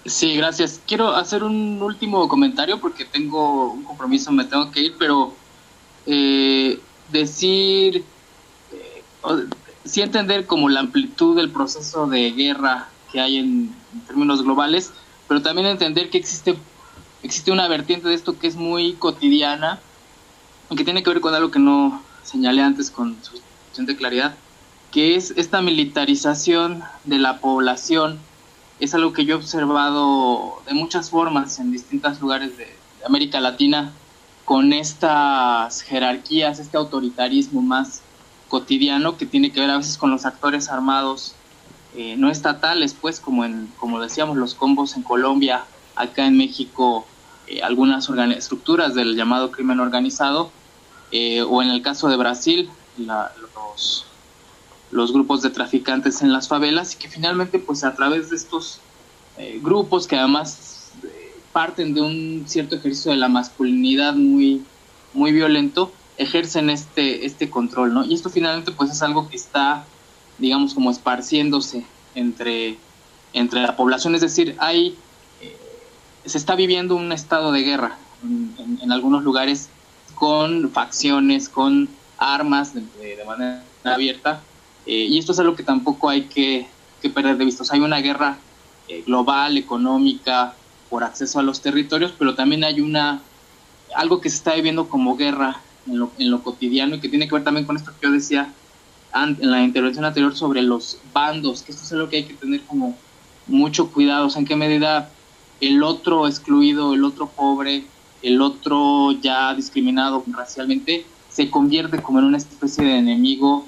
Sí, gracias. Quiero hacer un último comentario porque tengo un compromiso, me tengo que ir, pero decir, o- sí entender como la amplitud del proceso de guerra que hay en términos globales, pero también entender que existe una vertiente de esto que es muy cotidiana y que tiene que ver con algo que no señalé antes con suficiente claridad, que es esta militarización de la población. Es algo que yo he observado de muchas formas en distintos lugares de América Latina, con estas jerarquías, este autoritarismo más cotidiano que tiene que ver a veces con los actores armados no estatales, pues como decíamos, los combos en Colombia, acá en México, algunas estructuras del llamado crimen organizado, o en el caso de Brasil, los grupos de traficantes en las favelas, y que finalmente pues a través de estos grupos que además parten de un cierto ejercicio de la masculinidad muy violento, ejercen este control, ¿no? Y esto finalmente pues es algo que está, digamos, como esparciéndose entre, entre la población, es decir, eh, se está viviendo un estado de guerra en algunos lugares con facciones, con armas de manera abierta, y esto es algo que tampoco hay que perder de vista. O sea, hay una guerra global, económica, por acceso a los territorios, pero también hay algo que se está viviendo como guerra en lo cotidiano y que tiene que ver también con esto que yo decía en la intervención anterior sobre los bandos, que esto es algo que hay que tener como mucho cuidado. O sea, en qué medida el otro excluido, el otro pobre, el otro ya discriminado racialmente, se convierte como en una especie de enemigo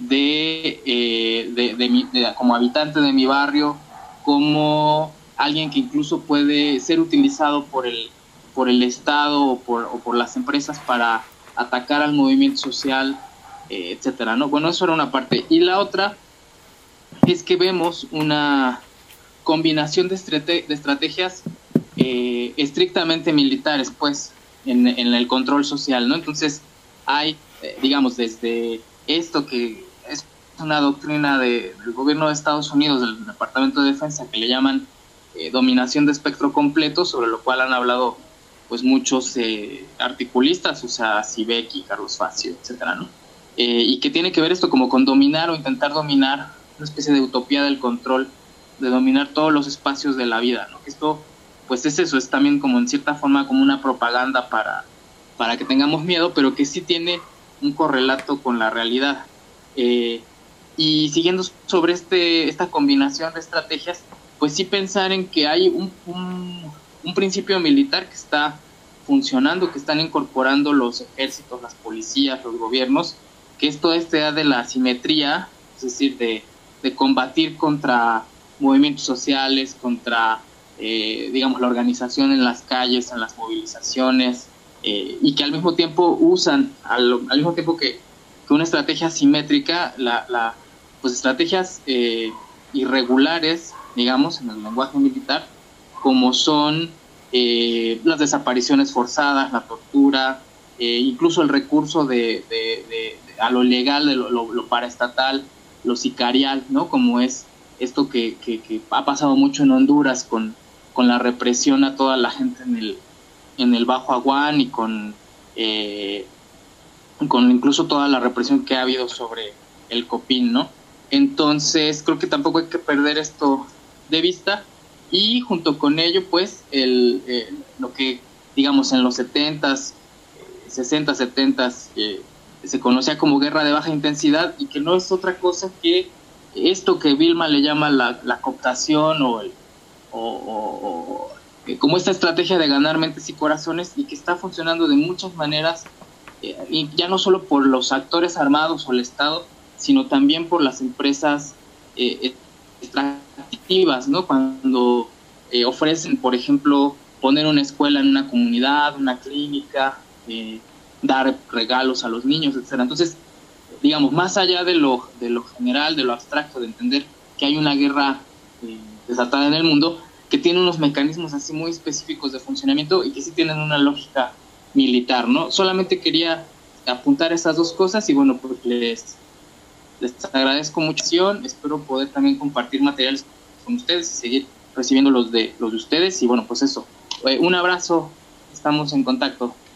como habitante de mi barrio, como alguien que incluso puede ser utilizado por el Estado o por las empresas para atacar al movimiento social, etcétera, ¿no? Bueno, eso era una parte. Y la otra es que vemos una combinación de estrategias estrictamente militares, pues, en el control social, ¿no? Entonces, hay, digamos, desde esto que es una doctrina del gobierno de Estados Unidos, del Departamento de Defensa, que le llaman dominación de espectro completo, sobre lo cual han hablado pues muchos articulistas, o sea, Sibeki, Carlos Facio, etcétera, ¿no? Y que tiene que ver esto como con dominar o intentar dominar una especie de utopía del control, de dominar todos los espacios de la vida, ¿no? Que esto, pues es eso, es también como en cierta forma como una propaganda para que tengamos miedo, pero que sí tiene un correlato con la realidad. Eh, y siguiendo sobre esta combinación de estrategias, pues sí pensar en que hay un principio militar que está funcionando, que están incorporando los ejércitos, las policías, los gobiernos, que es toda esta idea de la asimetría, es decir, de combatir contra movimientos sociales, contra, digamos, la organización en las calles, en las movilizaciones, y que al mismo tiempo usan, al mismo tiempo que una estrategia simétrica, pues estrategias irregulares, digamos, en el lenguaje militar, como son las desapariciones forzadas, la tortura, incluso el recurso a lo legal, de lo paraestatal, lo sicarial, ¿no? Como es esto que ha pasado mucho en Honduras con la represión a toda la gente en el Bajo Aguán y con incluso toda la represión que ha habido sobre el Copín, ¿no? Entonces, creo que tampoco hay que perder esto de vista y junto con ello, pues, lo que, digamos, en los 70s, 60, 70s, se conocía como guerra de baja intensidad y que no es otra cosa que esto que Vilma le llama la cooptación o como esta estrategia de ganar mentes y corazones y que está funcionando de muchas maneras, y ya no solo por los actores armados o el Estado, sino también por las empresas extractivas, ¿no? Cuando ofrecen, por ejemplo, poner una escuela en una comunidad, una clínica, dar regalos a los niños, etcétera. Entonces, digamos, más allá de lo general, de lo abstracto, de entender que hay una guerra desatada en el mundo, que tiene unos mecanismos así muy específicos de funcionamiento y que sí tienen una lógica militar, ¿no? Solamente quería apuntar esas dos cosas y bueno, pues les agradezco mucho, espero poder también compartir materiales con ustedes y seguir recibiendo los de ustedes y bueno, pues eso. Un abrazo, estamos en contacto.